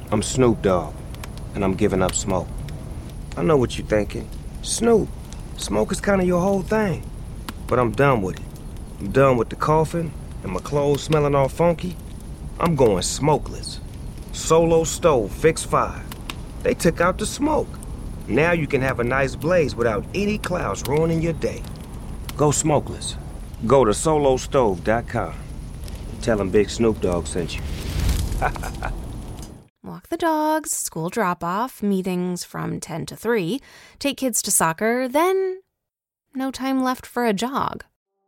I'm Snoop Dogg, and I'm giving up smoke. I know what you're thinking. Snoop, smoke is kind of your whole thing. But I'm done with it. I'm done with the coughing and my clothes smelling all funky. I'm going smokeless. Solo stove, fix 5. They took out the smoke. Now you can have a nice blaze without any clouds ruining your day. Go smokeless. Go to solostove.com. Tell them Big Snoop Dogg sent you. Walk the dogs, school drop-off, meetings from 10 to 3, take kids to soccer, then no time left for a jog.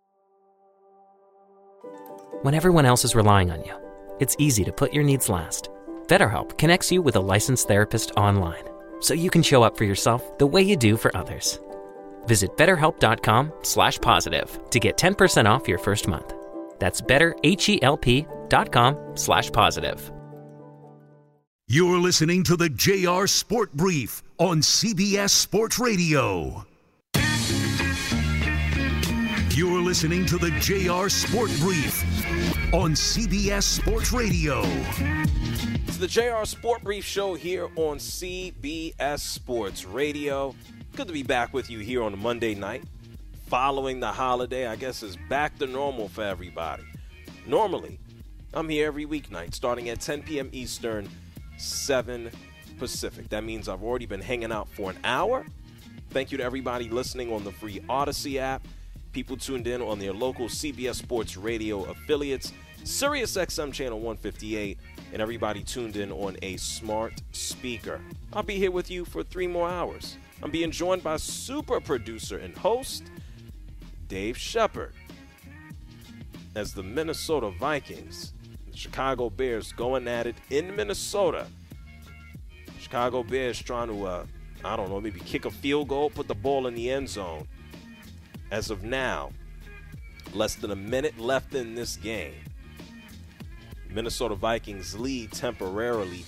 When everyone else is relying on you, it's easy to put your needs last. BetterHelp connects you with a licensed therapist online, so you can show up for yourself the way you do for others. Visit BetterHelp.com/positive to get 10% off your first month. That's BetterHelp.com/positive. You're listening to the JR Sport Brief on CBS Sports Radio. You're listening to the JR Sport Brief on CBS Sports Radio. It's the JR Sport Brief show here on CBS Sports Radio. Good to be back with you here on a Monday night. Following the holiday, I guess it's back to normal for everybody. Normally, I'm here every weeknight starting at 10 p.m. Eastern, 7 Pacific. That means I've already been hanging out for an hour. Thank you to everybody listening on the free Odyssey app. People tuned in on their local CBS Sports Radio affiliates, Sirius XM Channel 158, and everybody tuned in on a smart speaker. I'll be here with you for 3 more hours. I'm being joined by super producer and host, Dave Shepard, as the Minnesota Vikings, the Chicago Bears going at it in Minnesota. Chicago Bears trying to, maybe kick a field goal, put the ball in the end zone. As of now, less than a minute left in this game. Minnesota Vikings lead temporarily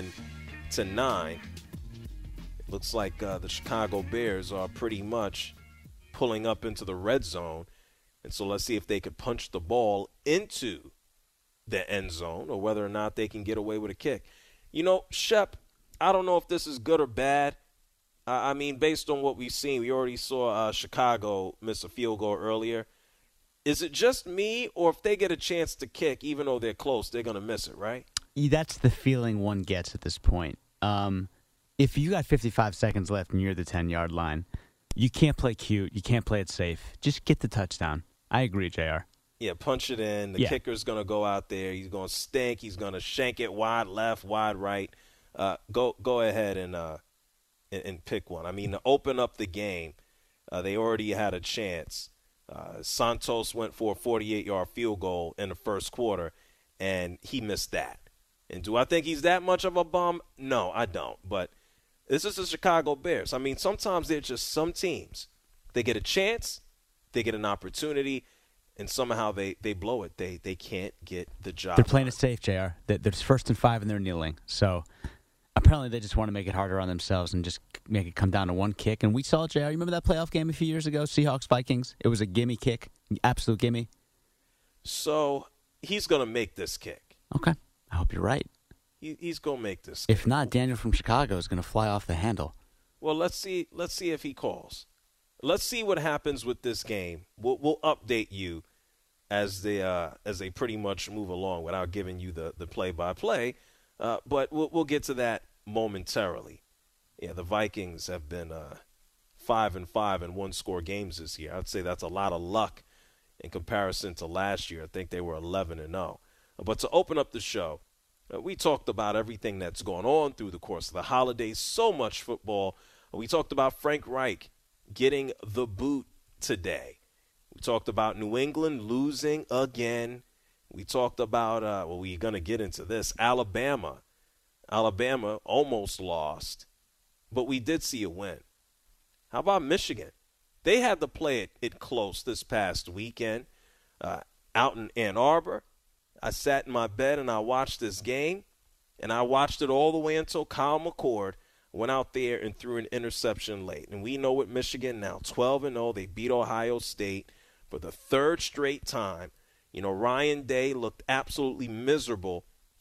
10-9. It looks like the Chicago Bears are pretty much pulling up into the red zone. And so let's see if they could punch the ball into the end zone or whether or not they can get away with a kick. You know, Shep, I don't know if this is good or bad. I mean, based on what we've seen, we already saw Chicago miss a field goal earlier. Is it just me, or if they get a chance to kick, even though they're close, they're going to miss it, right? That's the feeling one gets at this point. If you got 55 seconds left and you're at the 10-yard line, you can't play cute. You can't play it safe. Just get the touchdown. I agree, JR. Yeah, punch it in. The kicker's going to go out there. He's going to stink. He's going to shank it wide left, wide right. Go ahead and pick one. I mean, to open up the game, they already had a chance. Santos went for a 48-yard field goal in the first quarter, and he missed that. And do I think he's that much of a bum? No, I don't. But this is the Chicago Bears. I mean, sometimes they're just some teams. They get a chance, they get an opportunity, and somehow they blow it. They can't get the job. They're playing it safe, JR. They're first and 5, and they're kneeling. So apparently they just want to make it harder on themselves and just make it come down to one kick. And we saw it, JR. You remember that playoff game a few years ago, Seahawks-Vikings? It was a gimme kick, absolute gimme. So he's going to make this kick. Okay. I hope you're right. He's going to make this kick. If not, Daniel from Chicago is going to fly off the handle. Well, let's see if he calls. Let's see what happens with this game. We'll update you as they pretty much move along without giving you the play-by-play. But we'll get to that momentarily. Yeah, the Vikings have been 5-5 in one-score games this year. I'd say that's a lot of luck in comparison to last year. I think they were 11-0. But to open up the show, we talked about everything that's gone on through the course of the holidays. So much football. We talked about Frank Reich getting the boot today. We talked about New England losing again. We talked about, we're going to get into this, Alabama. Alabama almost lost, but we did see a win. How about Michigan? They had to play it close this past weekend out in Ann Arbor. I sat in my bed and I watched this game, and I watched it all the way until Kyle McCord went out there and threw an interception late. And we know with Michigan now, 12-0, they beat Ohio State for the third straight time. You know, Ryan Day looked absolutely miserable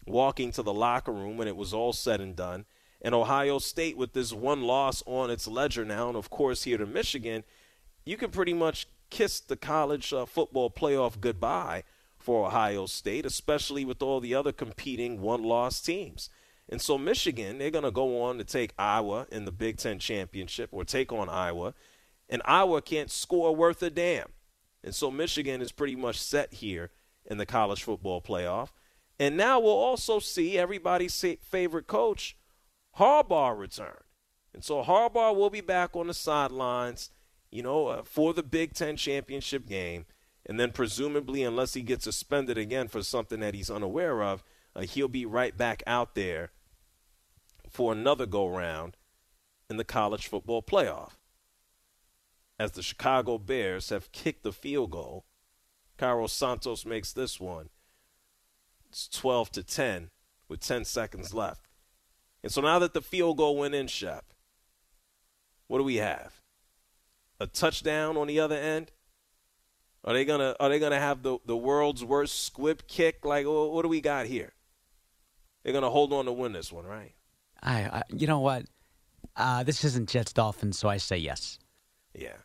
walking to the locker room when it was all said and done. And Ohio State, with this one loss on its ledger now, and of course here to Michigan, you can pretty much kiss the college football playoff goodbye for Ohio State, especially with all the other competing one-loss teams. And so Michigan, they're going to go on to take Iowa in the Big Ten Championship, or take on Iowa, and Iowa can't score worth a damn. And so Michigan is pretty much set here in the college football playoff. And now we'll also see everybody's favorite coach, Harbaugh, return. And so Harbaugh will be back on the sidelines, for the Big Ten championship game. And then presumably, unless he gets suspended again for something that he's unaware of, he'll be right back out there for another go-round in the college football playoff. As the Chicago Bears have kicked the field goal, Carlos Santos makes this one. It's 12-10 with 10 seconds left. And so now that the field goal went in, Shep, what do we have? A touchdown on the other end? Are they gonna have the world's worst squib kick? Like, what do we got here? They're gonna hold on to win this one, right? You know what? This isn't Jets Dolphins, so I say yes. Yeah,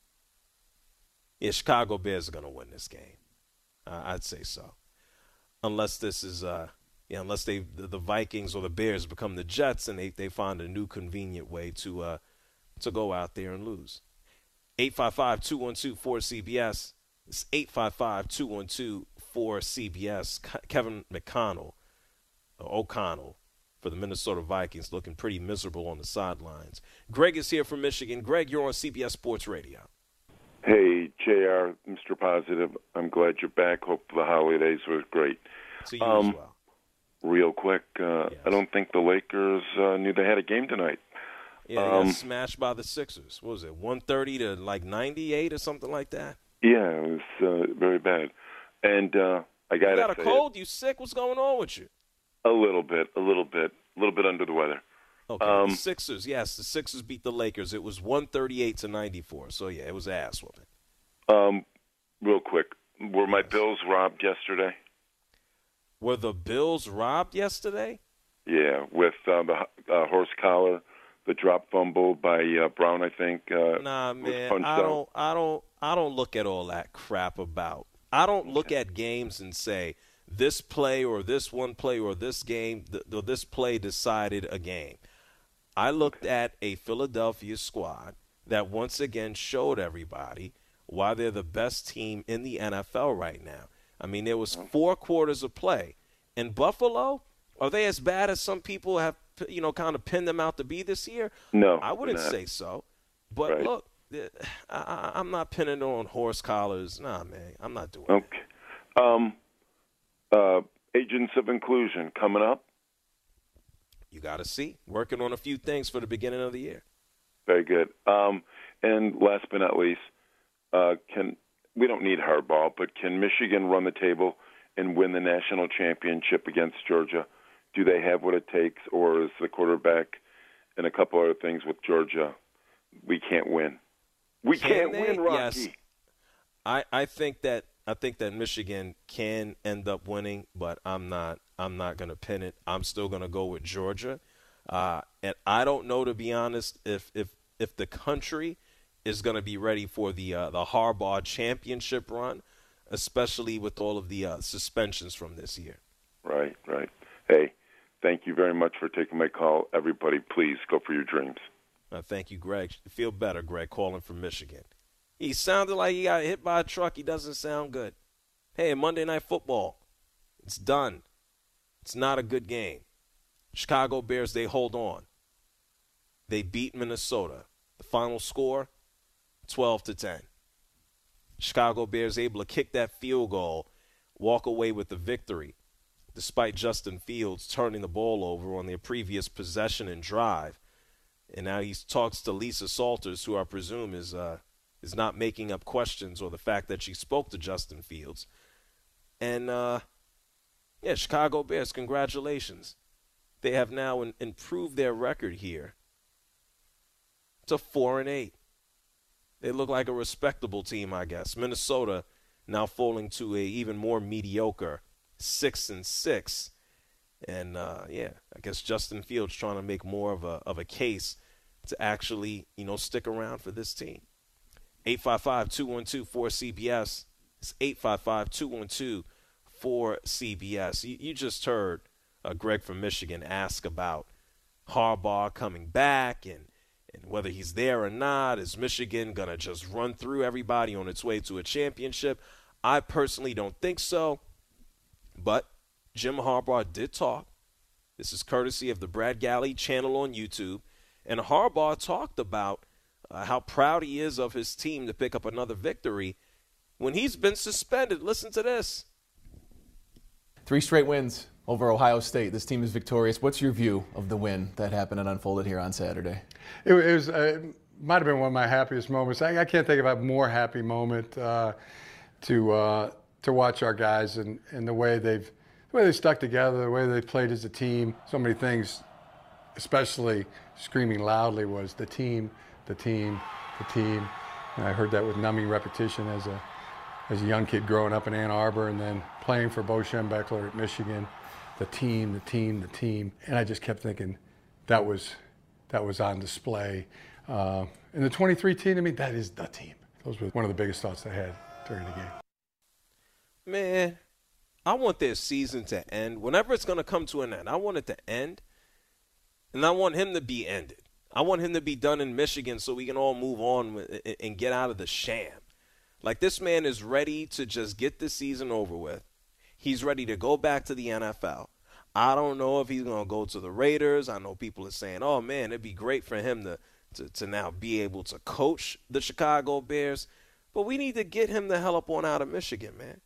Chicago Bears are gonna win this game. I'd say so, unless this is unless the Vikings or the Bears become the Jets and they find a new convenient way to go out there and lose. 855-212-4CBS. It's 855-212-4CBS. Kevin O'Connell for the Minnesota Vikings looking pretty miserable on the sidelines. Greg is here from Michigan. Greg, you're on CBS Sports Radio. Hey, JR, Mr. Positive. I'm glad you're back. Hope the holidays were great. To you as well. Real quick, Yes. I don't think the Lakers knew they had a game tonight. Yeah, they got smashed by the Sixers. What was it, 130 to like 98 or something like that? Yeah, it was very bad. And I got You got a cold? You sick? What's going on with you? A little bit under the weather. Okay, the Sixers, yes, the Sixers beat the Lakers. It was 138 to 94. So, yeah, it was ass whooping. Real quick, were my Bills robbed yesterday? Were the Bills robbed yesterday? Yeah, with the horse collar. The drop fumble by Brown, I think. Nah, man, I don't look at all that crap about. I don't look at games and say this play or this one play or this game, this play decided a game. I looked at a Philadelphia squad that once again showed everybody why they're the best team in the NFL right now. I mean, there was 4 quarters of play. And Buffalo, are they as bad as some people have kind of pinned them out to be this year? No, I wouldn't say so. But right. Look, I'm not pinning it on horse collars. Nah, man, I'm not doing it. Agents of Inclusion coming up. You got to see. Working on a few things for the beginning of the year. Very good. And last but not least, we don't need Harbaugh, but can Michigan run the table and win the national championship against Georgia? Do they have what it takes, or is the quarterback and a couple other things with Georgia, we can't win? We can't win, Rocky. Yes. I think that Michigan can end up winning, but I'm not going to pin it. I'm still going to go with Georgia. And I don't know, to be honest, if the country is going to be ready for the Harbaugh championship run, especially with all of the suspensions from this year. Right. Hey, thank you very much for taking my call. Everybody, please go for your dreams. Thank you, Greg. Feel better, Greg, calling from Michigan. He sounded like he got hit by a truck. He doesn't sound good. Hey, Monday Night Football, it's done. It's not a good game. Chicago Bears, they hold on. They beat Minnesota. The final score, 12-10. Chicago Bears able to kick that field goal, walk away with the victory, despite Justin Fields turning the ball over on their previous possession and drive. And now he talks to Lisa Salters, who I presume is not making up questions or the fact that she spoke to Justin Fields. And, Chicago Bears, congratulations. They have now improved their record here to 4-8. They look like a respectable team, I guess. Minnesota now falling to a even more mediocre 6-6. And, I guess Justin Fields trying to make more of a case to actually, stick around for this team. 855-212-4CBS. It's 855-212-4CBS. You just heard Greg from Michigan ask about Harbaugh coming back and whether he's there or not. Is Michigan going to just run through everybody on its way to a championship? I personally don't think so. But Jim Harbaugh did talk. This is courtesy of the Brad Galley channel on YouTube. And Harbaugh talked about how proud he is of his team to pick up another victory when he's been suspended. Listen to this. 3 straight wins over Ohio State. This team is victorious. What's your view of the win that happened and unfolded here on Saturday? It might have been one of my happiest moments. I can't think of a more happy moment to watch our guys and the way they stuck together, the way they played as a team. So many things, especially screaming loudly, was the team, the team, the team. And I heard that with numbing repetition as a young kid growing up in Ann Arbor and then playing for Bo Schembechler at Michigan. The team, the team, the team. And I just kept thinking that was on display. And the 23 team, I mean, that is the team. Those were one of the biggest thoughts I had during the game. Man, I want this season to end. Whenever it's going to come to an end, I want it to end. And I want him to be ended. I want him to be done in Michigan so we can all move on and get out of the sham. Like, this man is ready to just get the season over with. He's ready to go back to the NFL. I don't know if he's going to go to the Raiders. I know people are saying, oh, man, it'd be great for him to now be able to coach the Chicago Bears. But we need to get him the hell up on out of Michigan, man.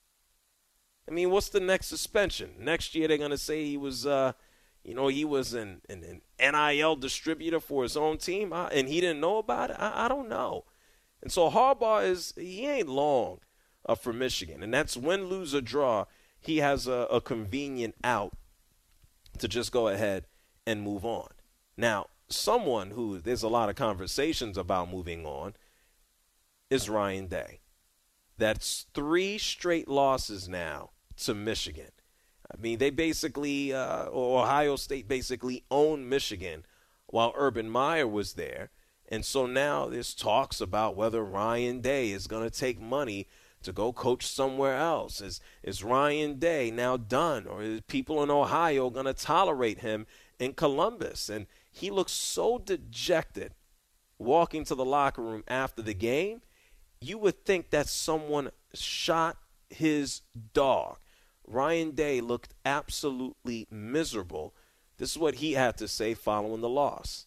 I mean, what's the next suspension? Next year they're going to say he was he was an NIL distributor for his own team, and he didn't know about it? I don't know. And so Harbaugh he ain't long for Michigan. And that's win, lose, or draw. He has a convenient out to just go ahead and move on. Now, someone who there's a lot of conversations about moving on is Ryan Day. That's 3 straight losses now to Michigan. I mean, they basically, Ohio State basically owned Michigan while Urban Meyer was there. And so now there's talks about whether Ryan Day is going to take money to go coach somewhere else. Is Ryan Day now done? Or is people in Ohio going to tolerate him in Columbus? And he looks so dejected walking to the locker room after the game. You would think that someone shot his dog. Ryan Day looked absolutely miserable. This is what he had to say following the loss.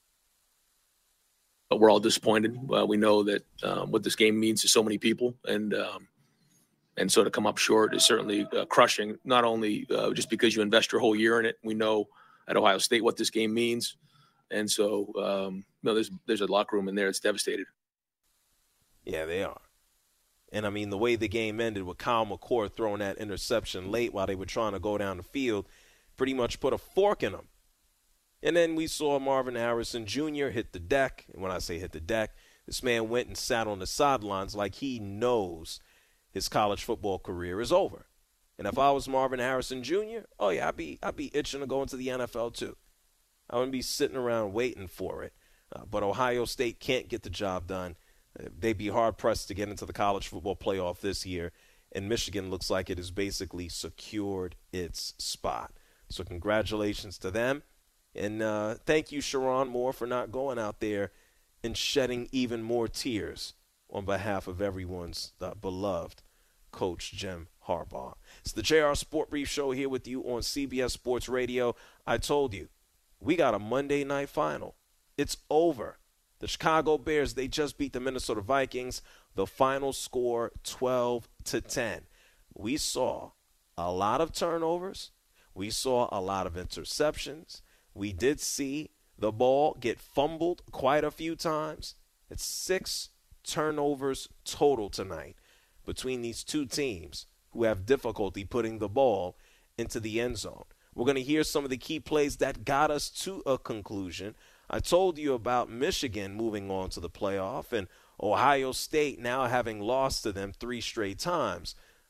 But we're all disappointed. We know that what this game means to so many people, and so to come up short is certainly crushing. Not only just because you invest your whole year in it. We know at Ohio State what this game means, and so there's a locker room in there that's devastated. Yeah, they are. And, I mean, the way the game ended with Kyle McCord throwing that interception late while they were trying to go down the field pretty much put a fork in them. And then we saw Marvin Harrison Jr. hit the deck. And when I say hit the deck, this man went and sat on the sidelines like he knows his college football career is over. And if I was Marvin Harrison Jr., oh, yeah, I'd be itching to go into the NFL too. I wouldn't be sitting around waiting for it. But Ohio State can't get the job done. They'd be hard-pressed to get into the college football playoff this year, and Michigan looks like it has basically secured its spot. So congratulations to them, and thank you, Sharon Moore, for not going out there and shedding even more tears on behalf of everyone's beloved Coach Jim Harbaugh. It's the JR Sport Brief Show here with you on CBS Sports Radio. I told you, we got a Monday night final. It's over. The Chicago Bears, they just beat the Minnesota Vikings. The final score, 12-10. We saw a lot of turnovers. We saw a lot of interceptions. We did see the ball get fumbled quite a few times. It's 6 turnovers total tonight between these two teams who have difficulty putting the ball into the end zone. We're going to hear some of the key plays that got us to a conclusion. I told you about Michigan moving on to the playoff and Ohio State now having lost to them 3 straight times.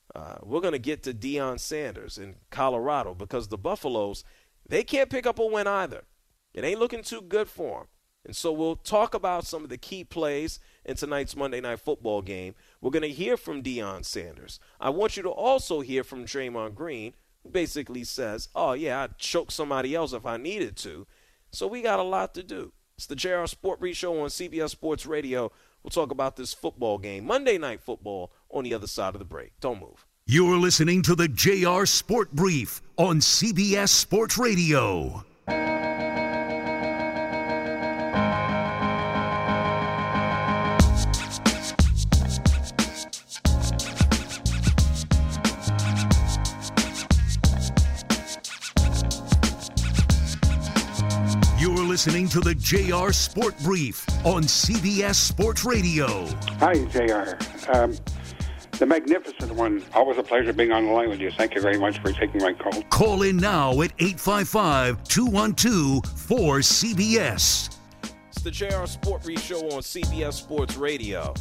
We're going to get to Deion Sanders in Colorado because the Buffaloes, they can't pick up a win either. It ain't looking too good for them. And so we'll talk about some of the key plays in tonight's Monday Night Football game. We're going to hear from Deion Sanders. I want you to also hear from Draymond Green, who basically says, oh, yeah, I'd choke somebody else if I needed to. So we got a lot to do. It's the JR Sport Brief Show on CBS Sports Radio. We'll talk about this football game, Monday Night Football, on the other side of the break. Don't move. You're listening to the JR Sport Brief on CBS Sports Radio. You're listening to the JR Sport Brief on CBS Sports Radio. Hi, JR. The Magnificent One. Always a pleasure being on the line with you. Thank you very much for taking my call. Call in now at 855-212-4CBS. It's the JR Sport Brief Show on CBS Sports Radio.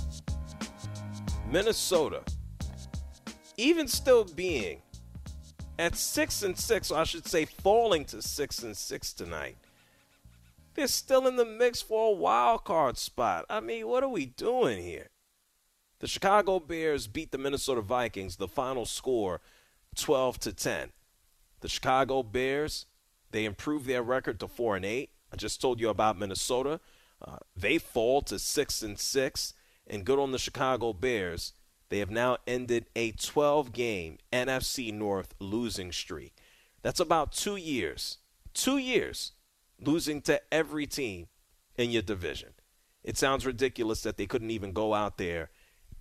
Minnesota, even still being at 6-6, or I should say falling to 6-6 tonight, they're still in the mix for a wild card spot. I mean, what are we doing here? The Chicago Bears beat the Minnesota Vikings, the final score 12-10. The Chicago Bears, they improved their record to 4-8. I just told you about Minnesota. They fall to 6-6, and good on the Chicago Bears. They have now ended a 12-game NFC North losing streak. That's about 2 years. 2 years losing to every team in your division. It sounds ridiculous that they couldn't even go out there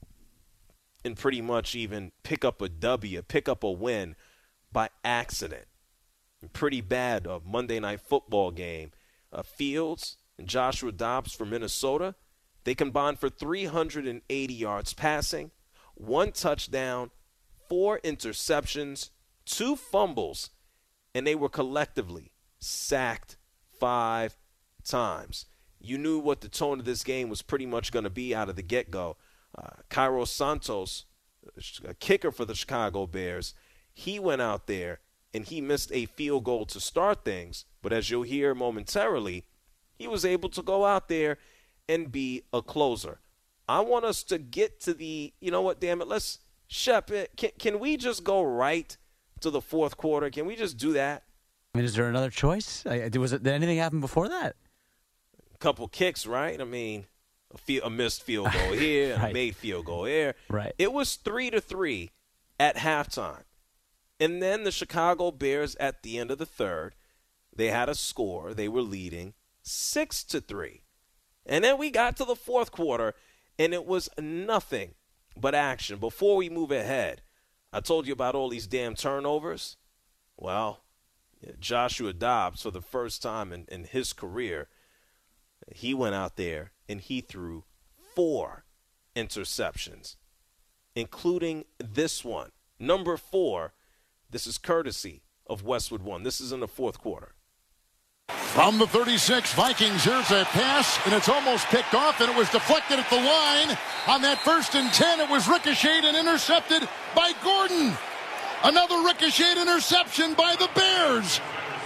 and pretty much even pick up a W, pick up a win by accident. Pretty bad Monday Night Football game. Fields and Joshua Dobbs for Minnesota, they combined for 380 yards passing, 1 touchdown, 4 interceptions, 2 fumbles, and they were collectively sacked 5 times. You knew what the tone of this game was pretty much going to be out of the get-go. Kairos Santos, a kicker for the Chicago Bears, he went out there and he missed a field goal to start things. But as you'll hear momentarily, he was able to go out there and be a closer. I want us to get to the, you know what, damn it, Shep, can we just go right to the fourth quarter? Can we just do that? I mean, is there another choice? Did anything happen before that? A couple kicks, right? I mean, a missed field goal here, right. A made field goal here. Right. It was 3-3 at halftime. And then the Chicago Bears at the end of the third, they had a score. They were leading 6-3. And then we got to the fourth quarter, and it was nothing but action. Before we move ahead, I told you about all these damn turnovers. Well, Joshua Dobbs, for the first time in his career, he went out there and he threw 4 interceptions, including this one. Number 4, this is courtesy of Westwood One. This is in the fourth quarter. From the 36, Vikings, here's a pass, and it's almost picked off, and it was deflected at the line. On that 1st and 10, it was ricocheted and intercepted by Gordon. Another ricocheted interception by the Bears.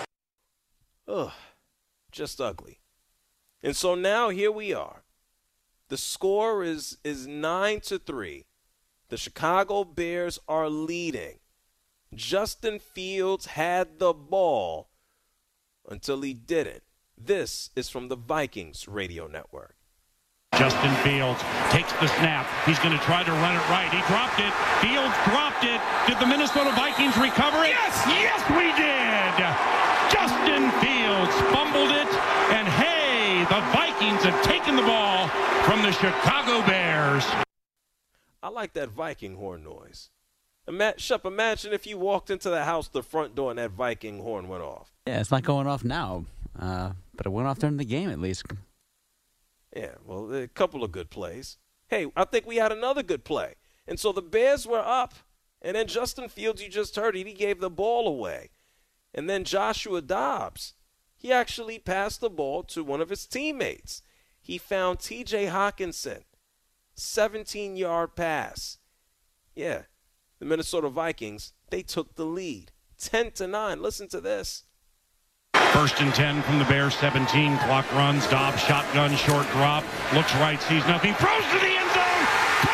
Ugh, just ugly. And so now here we are. The score is 9-3. The Chicago Bears are leading. Justin Fields had the ball until he didn't. This is from the Vikings radio network. Justin Fields takes the snap. He's going to try to run it right. He dropped it. Fields dropped it. Did the Minnesota Vikings recover it? Yes! Yes, we did! Justin Fields fumbled it, and hey, the Vikings have taken the ball from the Chicago Bears. I like that Viking horn noise. Shep, imagine if you walked into the house, the front door, and that Viking horn went off. Yeah, it's not going off now, but it went off during the game at least. Yeah, well, a couple of good plays. Hey, I think we had another good play. And so the Bears were up, and then Justin Fields, you just heard it, he gave the ball away. And then Joshua Dobbs, he actually passed the ball to one of his teammates. He found T.J. Hockenson, 17-yard pass. Yeah, the Minnesota Vikings, they took the lead. 10-9. Listen to this. 1st and 10 from the Bears, 17. Clock runs. Dobbs, shotgun, short drop. Looks right, sees nothing. Throws to the end zone.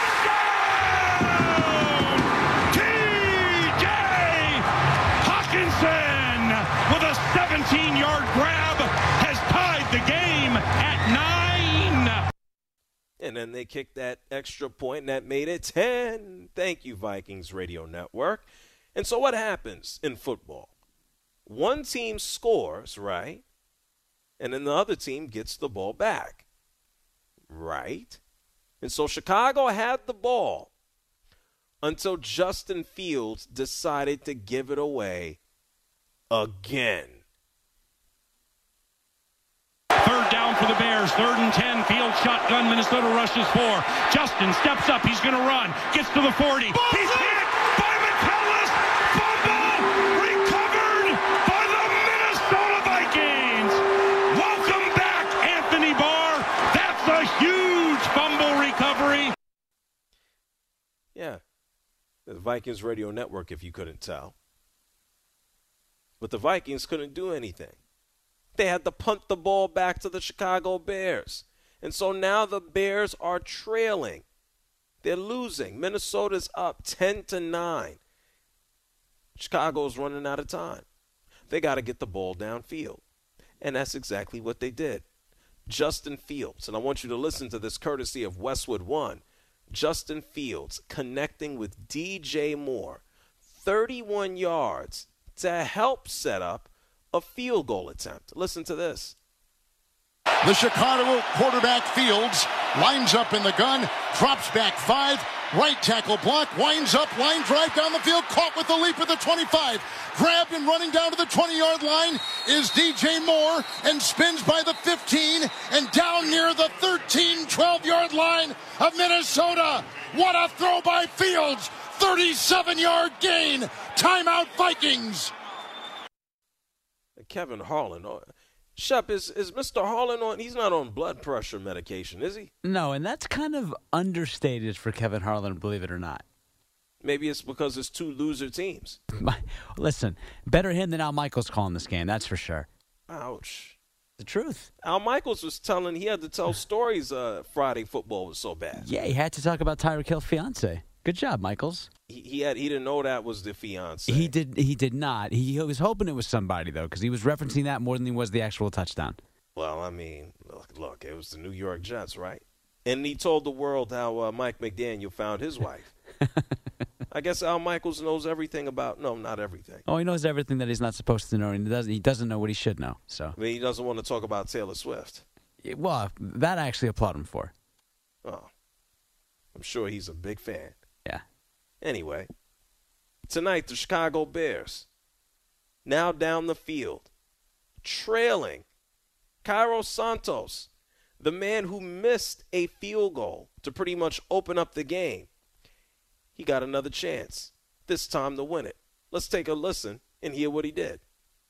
Touchdown! T.J. Hawkinson with a 17-yard grab has tied the game at 9. And then they kicked that extra point, and that made it 10. Thank you, Vikings Radio Network. And so what happens in football? One team scores, right? And then the other team gets the ball back, right? And so Chicago had the ball until Justin Fields decided to give it away again. 3rd down for the Bears. 3rd and 10. Field shotgun. Minnesota rushes 4. Justin steps up. He's going to run. Gets to the 40. He's hit by McCullis. Fumble recovered by the Minnesota Vikings. Welcome back, Anthony Barr. That's a huge fumble recovery. Yeah, the Vikings Radio Network, if you couldn't tell. But the Vikings couldn't do anything. They had to punt the ball back to the Chicago Bears. And so now the Bears are trailing. They're losing. Minnesota's up 10-9. Chicago's running out of time. They got to get the ball downfield. And that's exactly what they did. Justin Fields, and I want you to listen to this courtesy of Westwood One. Justin Fields connecting with DJ Moore, 31 yards to help set up a field goal attempt. Listen to this. The Chicago quarterback Fields lines up in the gun, drops back 5, right tackle block, winds up, line drive down the field, caught with the leap at the 25. Grabbed and running down to the 20-yard line is DJ Moore and spins by the 15 and down near the 12-yard line of Minnesota. What a throw by Fields. 37-yard gain. Timeout Vikings. Kevin Harlan. Shep, is Mr. Harlan on? He's not on blood pressure medication, is he? No, and that's kind of understated for Kevin Harlan, believe it or not. Maybe it's because it's 2 loser teams. Listen, better him than Al Michaels calling this game, that's for sure. Ouch. The truth. Al Michaels was telling, he had to tell stories Friday football was so bad. Yeah, he had to talk about Tyreek Hill's fiance. Good job, Michaels. He didn't know that was the fiance. He did not. He was hoping it was somebody, though, because he was referencing that more than he was the actual touchdown. Well, I mean, look, it was the New York Jets, right? And he told the world how Mike McDaniel found his wife. I guess Al Michaels knows everything about, no, not everything. Oh, he knows everything that he's not supposed to know, and he doesn't know what he should know. So I mean, he doesn't want to talk about Taylor Swift. Well, that I actually applaud him for. Oh, I'm sure he's a big fan. Yeah. Anyway, tonight the Chicago Bears, now down the field, trailing Cairo Santos, the man who missed a field goal to pretty much open up the game. He got another chance, this time to win it. Let's take a listen and hear what he did.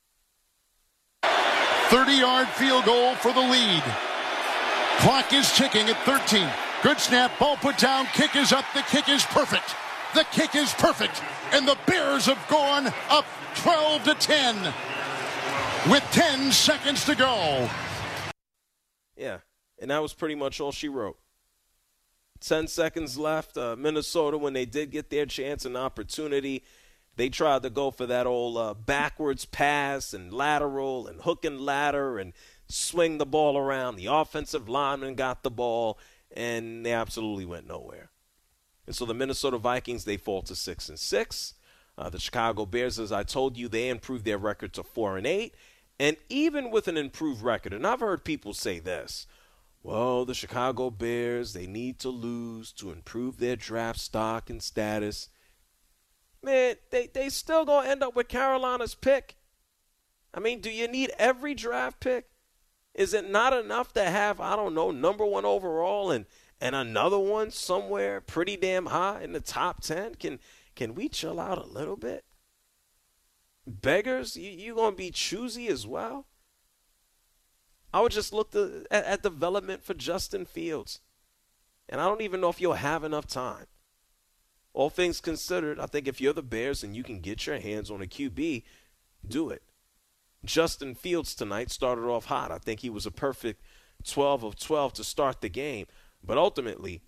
30-yard field goal for the lead. Clock is ticking at 13. Good snap, ball put down, kick is up, the kick is perfect. The kick is perfect, and the Bears have gone up 12-10 with 10 seconds to go. Yeah, and that was pretty much all she wrote. 10 seconds left. Minnesota, when they did get their chance and opportunity, they tried to go for that old backwards pass and lateral and hook and ladder and swing the ball around. The offensive lineman got the ball, and they absolutely went nowhere. And so the Minnesota Vikings, they fall to 6-6. The Chicago Bears, as I told you, they improved their record to 4-8. And even with an improved record, and I've heard people say this, well, the Chicago Bears, they need to lose to improve their draft stock and status. Man, they still going to end up with Carolina's pick. I mean, do you need every draft pick? Is it not enough to have, I don't know, number 1 overall and another one somewhere pretty damn high in the top 10? Can we chill out a little bit? Beggars, you going to be choosy as well? I would just look at development for Justin Fields. And I don't even know if you'll have enough time. all things considered, I think if you're the Bears and you can get your hands on a QB, do it. Justin Fields tonight started off hot. I think he was a perfect 12 of 12 to start the game. But ultimately,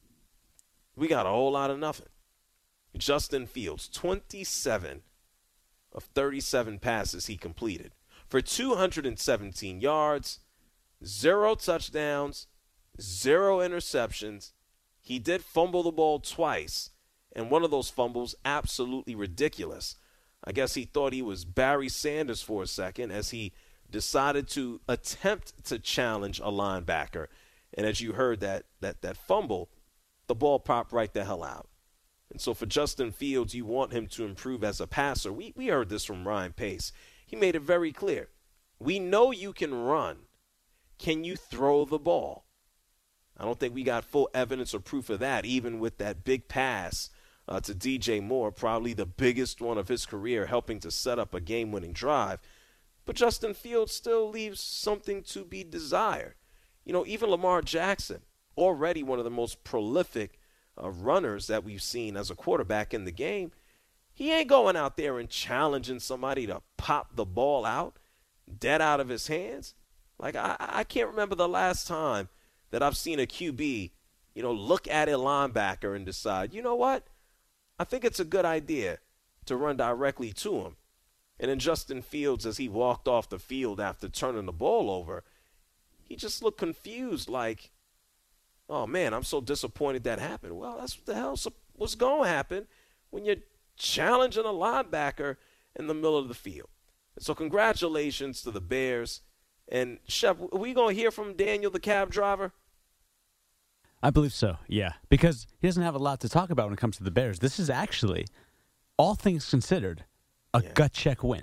we got a whole lot of nothing. Justin Fields, 27 of 37 passes he completed for 217 yards, 0 touchdowns, 0 interceptions. He did fumble the ball twice, and one of those fumbles absolutely ridiculous. I guess he thought he was Barry Sanders for a second as he decided to attempt to challenge a linebacker. And as you heard that fumble, the ball popped right the hell out. And so for Justin Fields, you want him to improve as a passer. We heard this from Ryan Pace. He made it very clear. We know you can run. Can you throw the ball? I don't think we got full evidence or proof of that, even with that big pass to DJ Moore, probably the biggest one of his career, helping to set up a game-winning drive. But Justin Fields still leaves something to be desired. You know, even Lamar Jackson, already one of the most prolific runners that we've seen as a quarterback in the game, he ain't going out there and challenging somebody to pop the ball out, dead out of his hands. Like, I can't remember the last time that I've seen a QB, you know, look at a linebacker and decide, you know what, I think it's a good idea to run directly to him. And then Justin Fields, as he walked off the field after turning the ball over, he just looked confused, like, oh, man, I'm so disappointed that happened. Well, that's what the hell what's going to happen when you're challenging a linebacker in the middle of the field. And so congratulations to the Bears. And, Chef, are we going to hear from Daniel, the cab driver? I believe so, yeah, because he doesn't have a lot to talk about when it comes to the Bears. This is actually, all things considered, a gut check win.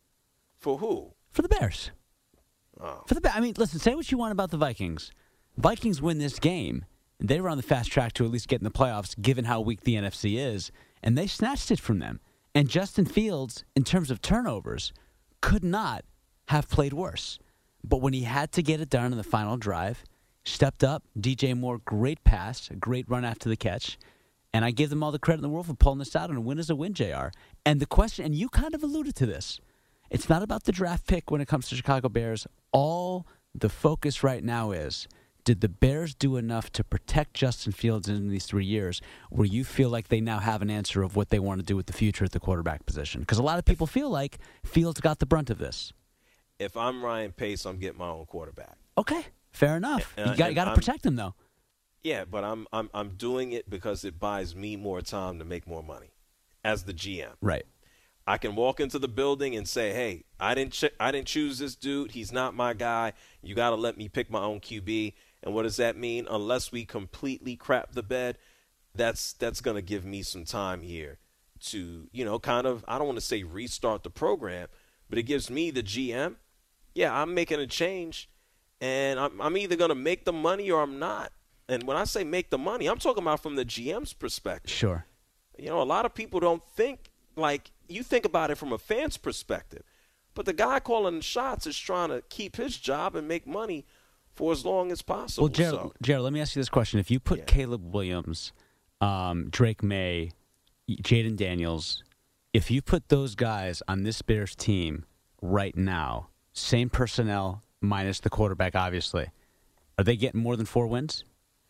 For who? For the Bears. Oh. I mean, listen, say what you want about the Vikings. Vikings win this game. They were on the fast track to at least get in the playoffs, given how weak the NFC is, and they snatched it from them. And Justin Fields, in terms of turnovers, could not have played worse. But when he had to get it done in the final drive, stepped up. DJ Moore, great pass, a great run after the catch. And I give them all the credit in the world for pulling this out, and a win is a win, JR. And the question, and you kind of alluded to this, it's not about the draft pick when it comes to Chicago Bears. All the focus right now is, did the Bears do enough to protect Justin Fields in these 3 years where you feel like they now have an answer of what they want to do with the future at the quarterback position? Because a lot of people feel like Fields got the brunt of this. If I'm Ryan Pace, I'm getting my own quarterback. Okay, fair enough. You got to protect him, though. Yeah, but I'm doing it because it buys me more time to make more money as the GM. Right. I can walk into the building and say, hey, I didn't choose this dude. He's not my guy. You got to let me pick my own QB. And what does that mean? Unless we completely crap the bed, that's going to give me some time here to, you know, kind of, I don't want to say restart the program, but it gives me, the GM, yeah, I'm making a change, and I'm either going to make the money or I'm not. And when I say make the money, I'm talking about from the GM's perspective. Sure. You know, a lot of people don't think like you think about it from a fan's perspective. But the guy calling the shots is trying to keep his job and make money for as long as possible. Well, Jared, let me ask you this question. If you put Caleb Williams, Drake May, Jaden Daniels, if you put those guys on this Bears team right now, same personnel minus the quarterback, obviously, are they getting more than 4 wins?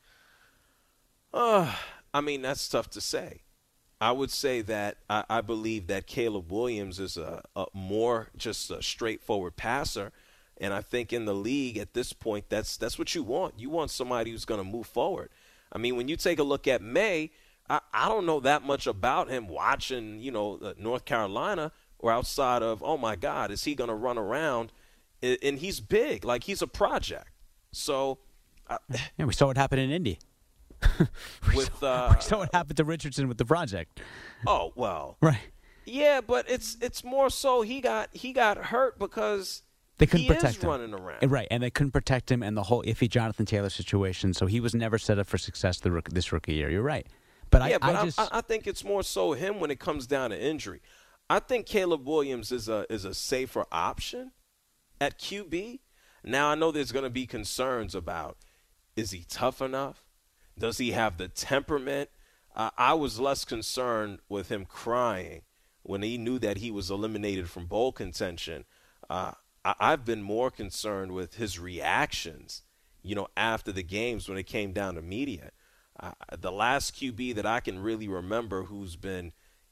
I mean, that's tough to say. I would say that I believe that Caleb Williams is a more just a straightforward passer. And I think in the league at this point, that's what you want. You want somebody who's going to move forward. I mean, when you take a look at May, I don't know that much about him watching, you know, North Carolina or outside of, oh, my God, is he going to run around? And he's big. Like, he's a project. So. Yeah, we saw what happened in Indy. we saw what happened to Richardson with the project. Oh, well. Right. Yeah, but it's more so he got hurt because they couldn't protect him. Running around. Right, and they couldn't protect him and the whole iffy Jonathan Taylor situation, so he was never set up for success this rookie year. You're right. But I think it's more so him when it comes down to injury. I think Caleb Williams is a safer option at QB. Now, I know there's going to be concerns about, is he tough enough? Does he have the temperament? I was less concerned with him crying when he knew that he was eliminated from bowl contention. I've been more concerned with his reactions, after the games when it came down to media. The last QB that I can really remember who's been,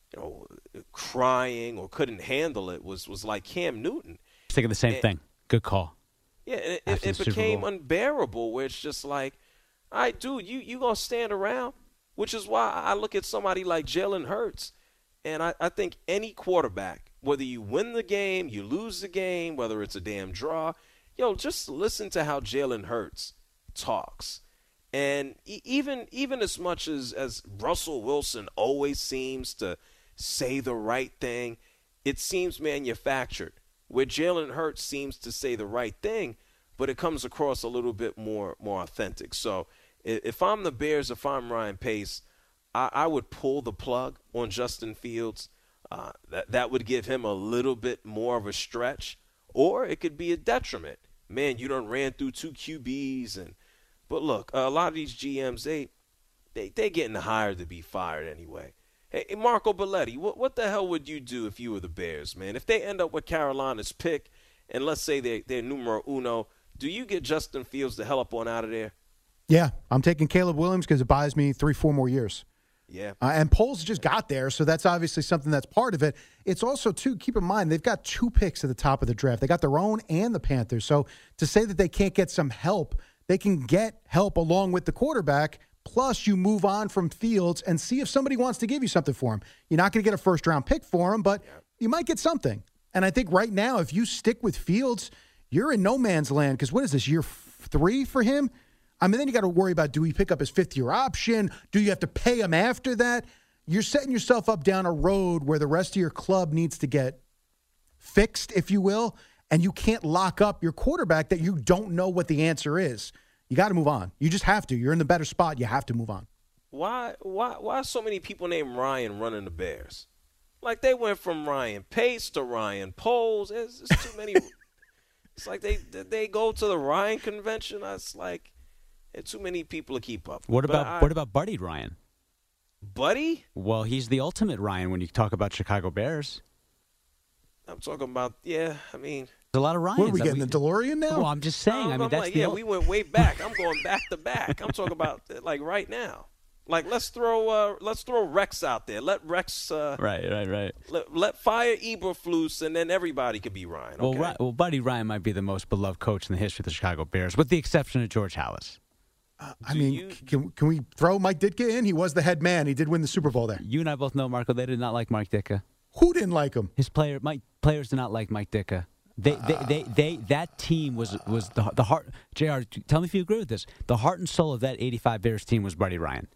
crying or couldn't handle it was like Cam Newton. Thinking the same thing. Good call. Yeah, it became unbearable where it's just like, all right, dude, you going to stand around? Which is why I look at somebody like Jalen Hurts, and I think any quarterback, whether you win the game, you lose the game, whether it's a damn draw, just listen to how Jalen Hurts talks. And even as much as Russell Wilson always seems to say the right thing, it seems manufactured. Where Jalen Hurts seems to say the right thing, but it comes across a little bit more authentic. So if I'm the Bears, if I'm Ryan Pace, I would pull the plug on Justin Fields. That would give him a little bit more of a stretch, or it could be a detriment. Man, you done ran through 2 QBs, but look, a lot of these GMs they getting hired to be fired anyway. Hey, Marco Belletti, what the hell would you do if you were the Bears, man? If they end up with Carolina's pick, and let's say they're numero uno, do you get Justin Fields the hell up on out of there? Yeah, I'm taking Caleb Williams because it buys me 3-4 more years. Yeah. And Poles just got there, so that's obviously something that's part of it. It's also, too, keep in mind, they've got 2 picks at the top of the draft. They got their own and the Panthers. So to say that they can't get some help, they can get help along with the quarterback, plus you move on from Fields and see if somebody wants to give you something for him. You're not going to get a first-round pick for him, but you might get something. And I think right now, if you stick with Fields, you're in no man's land because what is this, year 3 for him? I mean, then you got to worry about, do we pick up his 5th-year option? Do you have to pay him after that? You're setting yourself up down a road where the rest of your club needs to get fixed, if you will, and you can't lock up your quarterback that you don't know what the answer is. You got to move on. You just have to. You're in the better spot. You have to move on. Why so many people named Ryan running the Bears? Like they went from Ryan Pace to Ryan Poles. It's too many. It's like they go to the Ryan convention. It's like too many people to keep up. What about Buddy Ryan? Buddy? Well, he's the ultimate Ryan when you talk about Chicago Bears. I'm talking about, I mean. There's a lot of Ryans. What, are we getting the DeLorean now? Well, I'm just saying. I mean, that's we went way back. I'm going back to back. I'm talking about like right now. Like let's throw Rex out there. Let Rex. Right. Let fire Eberflus, and then everybody could be Ryan. Okay? Well, Buddy Ryan might be the most beloved coach in the history of the Chicago Bears, with the exception of George Halas. Can we throw Mike Ditka in? He was the head man. He did win the Super Bowl there. You and I both know, Marco, they did not like Mike Ditka. Who didn't like him? Players did not like Mike Ditka. That team was the heart. JR, tell me if you agree with this. The heart and soul of that '85 Bears team was Buddy Ryan.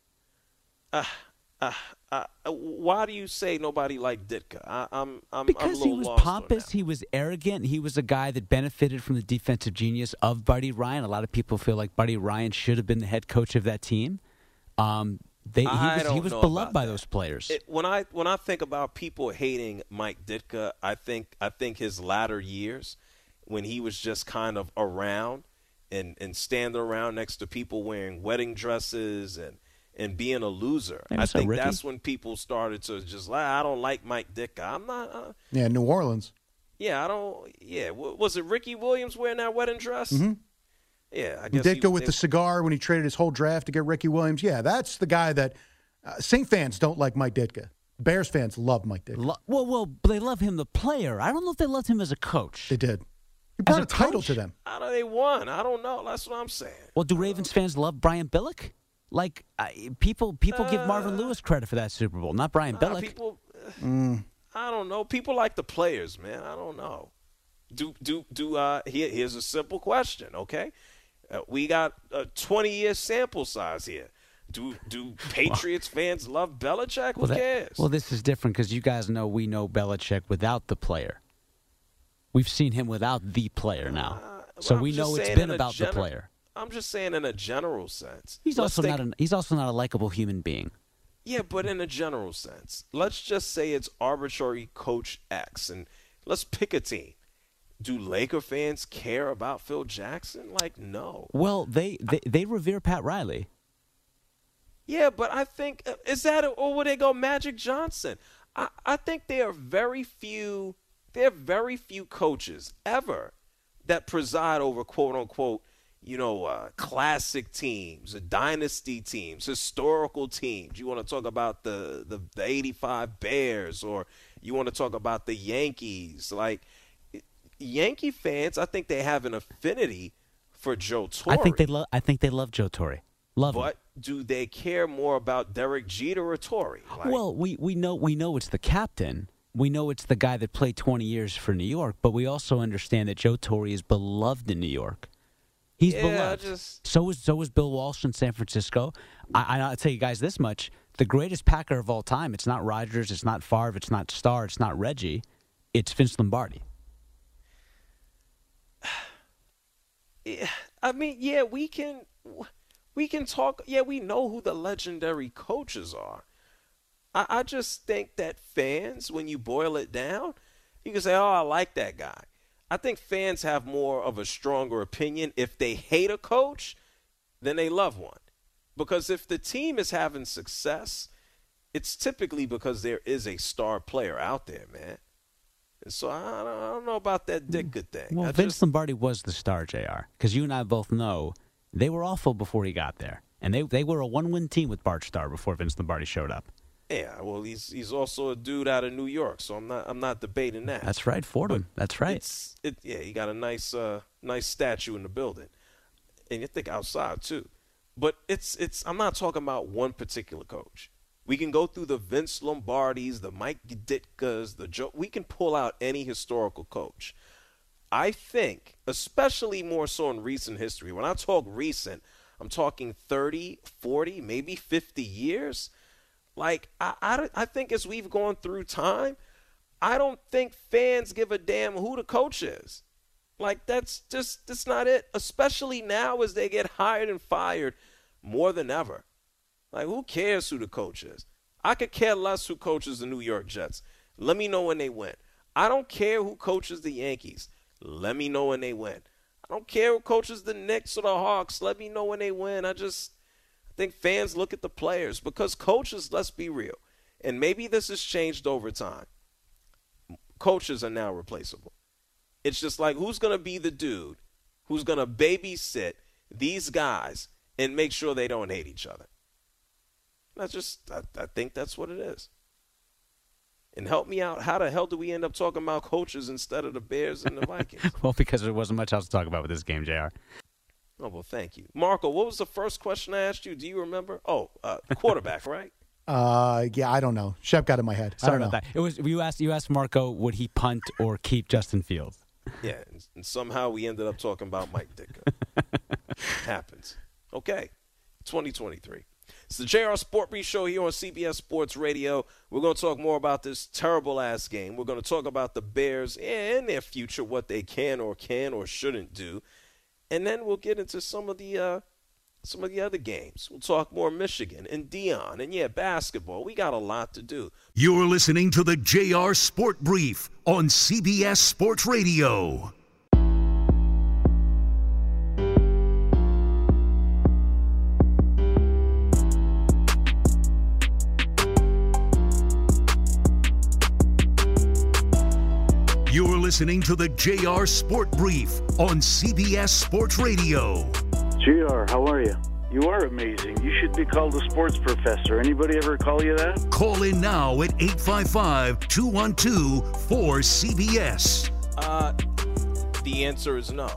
Why do you say nobody liked Ditka? Because he was pompous, he was arrogant, he was a guy that benefited from the defensive genius of Buddy Ryan. A lot of people feel like Buddy Ryan should have been the head coach of that team. He was beloved by those players. When I think about people hating Mike Ditka, I think his latter years, when he was just kind of around and standing around next to people wearing wedding dresses and being a loser. I think that's when people started to just like, I don't like Mike Ditka. I'm not. New Orleans. Yeah, I don't. Yeah, was it Ricky Williams wearing that wedding dress? Mm-hmm. Yeah, I guess Ditka with the cigar when he traded his whole draft to get Ricky Williams. Yeah, that's the guy that Saint fans don't like Mike Ditka. Bears fans love Mike Ditka. Well, they love him, the player. I don't know if they loved him as a coach. They did. He brought a title to them. How do they won? I don't know. That's what I'm saying. Well, do Ravens fans love Brian Billick? Like people give Marvin Lewis credit for that Super Bowl, not Brian Billick. I don't know. People like the players, man. I don't know. Here's a simple question, okay? We got a 20-year sample size here. Do Patriots fans love Belichick? Who cares? Well, this is different because you guys know we know Belichick without the player. We've seen him without the player now, so we know it's been about the player. I'm just saying in a general sense. He's also not a likable human being. Yeah, but in a general sense. Let's just say it's arbitrary coach X, and let's pick a team. Do Laker fans care about Phil Jackson? Like, no. Well, they revere Pat Riley. Yeah, but I think is that or would they go Magic Johnson? I think there are very few coaches ever that preside over quote unquote, classic teams, dynasty teams, historical teams. You want to talk about the 85 Bears, or you want to talk about the Yankees. Like Yankee fans, I think they have an affinity for Joe Torre. I think they love Joe Torre. Love him. But do they care more about Derek Jeter or Torre? Well, we know it's the captain. We know it's the guy that played 20 years for New York, but we also understand that Joe Torre is beloved in New York. He's beloved. So is Bill Walsh in San Francisco. I'll tell you guys this much. The greatest Packer of all time, it's not Rodgers, it's not Favre, it's not Starr, it's not Reggie. It's Vince Lombardi. I mean, yeah, we can talk. Yeah, we know who the legendary coaches are. I just think that fans, when you boil it down, you can say, oh, I like that guy. I think fans have more of a stronger opinion if they hate a coach than they love one. Because if the team is having success, it's typically because there is a star player out there, man. And so I don't know about that Ditka thing. Well, Vince Lombardi was the star, JR, because you and I both know they were awful before he got there. And they were a one-win team with Bart Starr before Vince Lombardi showed up. Yeah, well, he's also a dude out of New York, so I'm not debating that. That's right, Fordham. That's right. He got a nice statue in the building, and you think outside too. But I'm not talking about one particular coach. We can go through the Vince Lombardis, the Mike Ditkas, the Joe. We can pull out any historical coach. I think, especially more so in recent history. When I talk recent, I'm talking 30, 40, maybe 50 years. Like, I think as we've gone through time, I don't think fans give a damn who the coach is. Like, that's not it, especially now as they get hired and fired more than ever. Like, who cares who the coach is? I could care less who coaches the New York Jets. Let me know when they win. I don't care who coaches the Yankees. Let me know when they win. I don't care who coaches the Knicks or the Hawks. Let me know when they win. I think fans look at the players because coaches, let's be real, and maybe this has changed over time. Coaches are now replaceable. It's just like, who's going to be the dude who's going to babysit these guys and make sure they don't hate each other? I think that's what it is. And help me out. How the hell do we end up talking about coaches instead of the Bears and the Vikings? Well, because there wasn't much else to talk about with this game, JR. Oh, well, thank you. Marco, what was the first question I asked you? Do you remember? Oh, quarterback, right? Yeah, I don't know. Shep got in my head. Sorry about that. It was you asked Marco, would he punt or keep Justin Fields? Yeah, and somehow we ended up talking about Mike Ditka. Happens. Okay, 2023. It's the JR Sport Brief Show here on CBS Sports Radio. We're going to talk more about this terrible-ass game. We're going to talk about the Bears and their future, what they can or shouldn't do. And then we'll get into some of the other games. We'll talk more Michigan and Deion and, basketball. We got a lot to do. You're listening to the JR Sport Brief on CBS Sports Radio. You're listening to the JR Sport Brief on CBS Sports Radio. JR, how are you? You are amazing. You should be called a sports professor. Anybody ever call you that? Call in now at 855-212-4CBS. The answer is no.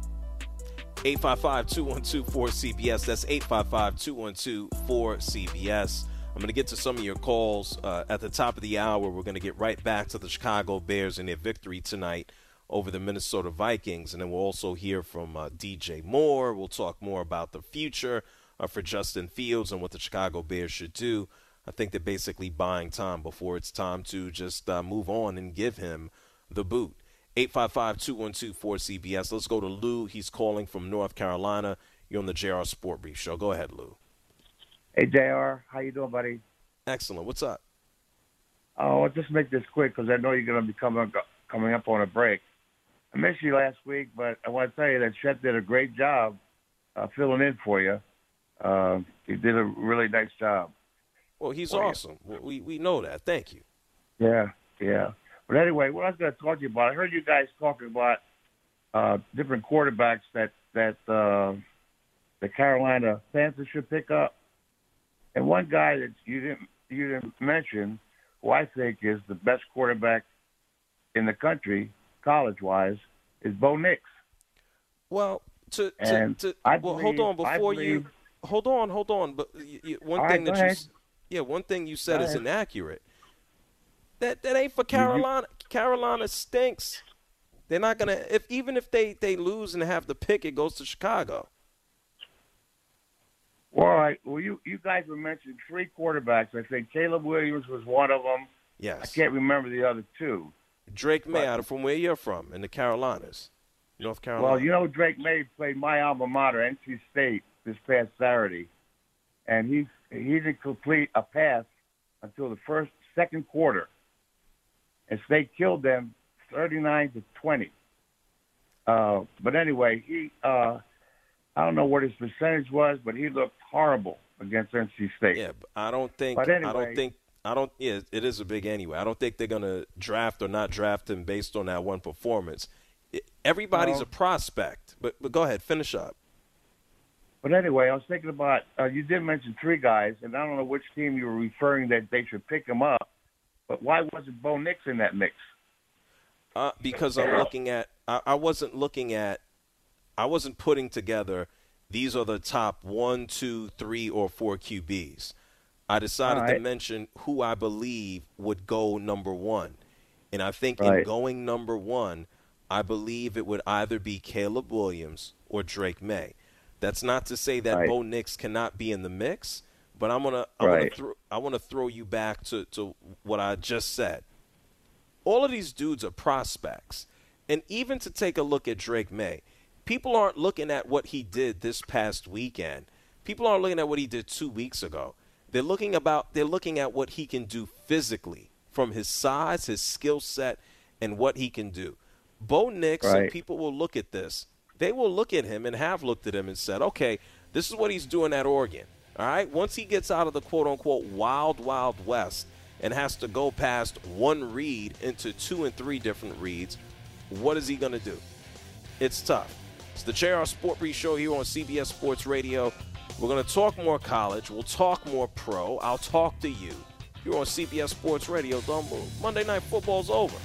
855-212-4CBS. That's 855-212-4CBS. I'm going to get to some of your calls at the top of the hour. We're going to get right back to the Chicago Bears and their victory tonight over the Minnesota Vikings. And then we'll also hear from DJ Moore. We'll talk more about the future for Justin Fields and what the Chicago Bears should do. I think they're basically buying time before it's time to just move on and give him the boot. 855-212-4CBS. Let's go to Lou. He's calling from North Carolina. You're on the JR Sport Brief Show. Go ahead, Lou. Hey, JR. How you doing, buddy? Excellent. What's up? I'll just make this quick because I know you're going to be coming up on a break. I missed you last week, but I want to tell you that Chet did a great job filling in for you. He did a really nice job. Well, he's awesome. We know that. Thank you. Yeah. But anyway, what I was going to talk to you about, I heard you guys talking about different quarterbacks that the Carolina Panthers should pick up. And one guy that you didn't mention, who I think is the best quarterback in the country, college-wise, is Bo Nix. Well, hold on before you hold on. But one thing you said is inaccurate. That ain't for Carolina. Carolina stinks. They're not gonna. Even if they lose and have the pick, it goes to Chicago. Well, all right. Well, you guys were mentioning 3 quarterbacks. I think Caleb Williams was one of them. Yes. I can't remember the other 2. Drake May, from where you're from, in the Carolinas, North Carolina. Well, Drake May played my alma mater, NC State, this past Saturday, and he didn't complete a pass until the second quarter, and State killed them 39-20. But anyway, I don't know what his percentage was, but he looked horrible against NC State. Yeah, but I don't think. Yeah, it is a big anyway. I don't think they're gonna draft or not draft him based on that one performance. Everybody's a prospect, but go ahead, finish up. But anyway, I was thinking about you did mention 3 guys, and I don't know which team you were referring that they should pick him up. But why wasn't Bo Nix in that mix? Because I'm looking at. I wasn't putting together. These are the top 1, 2, 3, or 4 QBs. I decided to mention who I believe would go number 1. And I think in going number 1, I believe it would either be Caleb Williams or Drake May. That's not to say that Bo Nix cannot be in the mix, but I want to throw you back to what I just said. All of these dudes are prospects. And even to take a look at Drake May, people aren't looking at what he did this past weekend. People aren't looking at what he did 2 weeks ago. They're looking at what he can do physically from his size, his skill set, and what he can do. Bo Nix, and people will look at this. They will look at him and have looked at him and said, okay, this is what he's doing at Oregon. All right, once he gets out of the quote-unquote wild, wild west and has to go past one read into 2 and 3 different reads, what is he going to do? It's tough. It's the JR Sport Brief Show here on CBS Sports Radio. We're going to talk more college. We'll talk more pro. I'll talk to you. You're on CBS Sports Radio. Don't move. Monday Night Football's over.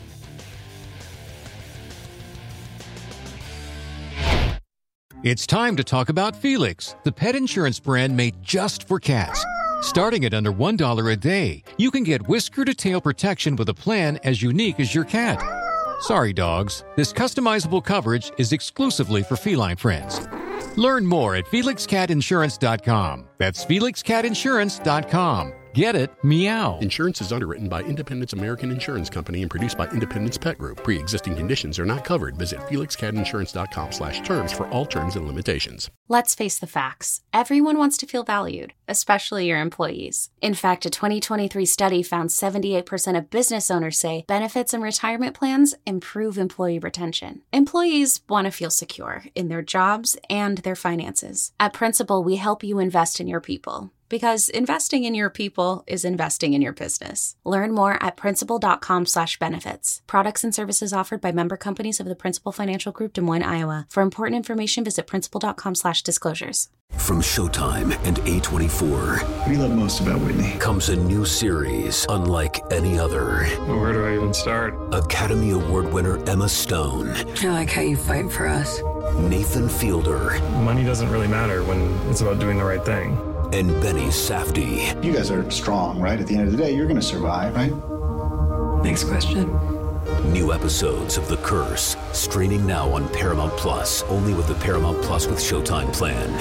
It's time to talk about Felix, the pet insurance brand made just for cats. Starting at under $1 a day, you can get whisker-to-tail protection with a plan as unique as your cat. Sorry, dogs. This customizable coverage is exclusively for feline friends. Learn more at FelixCatInsurance.com. That's FelixCatInsurance.com. Get it? Meow. Insurance is underwritten by Independence American Insurance Company and produced by Independence Pet Group. Pre-existing conditions are not covered. Visit FelixCatInsurance.com/terms for all terms and limitations. Let's face the facts. Everyone wants to feel valued, especially your employees. In fact, a 2023 study found 78% of business owners say benefits and retirement plans improve employee retention. Employees want to feel secure in their jobs and their finances. At Principal, we help you invest in your people. Because investing in your people is investing in your business. Learn more at principal.com/benefits. Products and services offered by member companies of the Principal Financial Group, Des Moines, Iowa. For important information, visit principal.com/disclosures. From Showtime and A24. What do you love most about Whitney? Comes a new series unlike any other. Well, where do I even start? Academy Award winner Emma Stone. I like how you fight for us. Nathan Fielder. Money doesn't really matter when it's about doing the right thing. And Benny Safdie. You guys are strong, right? At the end of the day, you're going to survive, right? Next question. New episodes of The Curse, streaming now on Paramount Plus, only with the Paramount Plus with Showtime plan.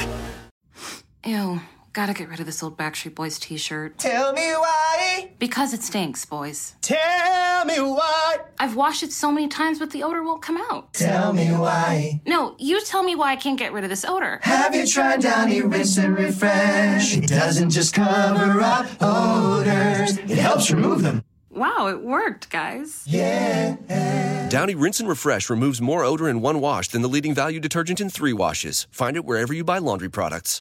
Ew, gotta get rid of this old Backstreet Boys t-shirt. Tell me why. Because it stinks, boys. Tell me why. I've washed it so many times, but the odor won't come out. Tell me why. No, you tell me why I can't get rid of this odor. Have you tried Downy Rinse and Refresh? It doesn't just cover up odors, it helps remove them. Wow, it worked, guys. Yeah. Downy Rinse and Refresh removes more odor in one wash than the leading value detergent in 3 washes. Find it wherever you buy laundry products.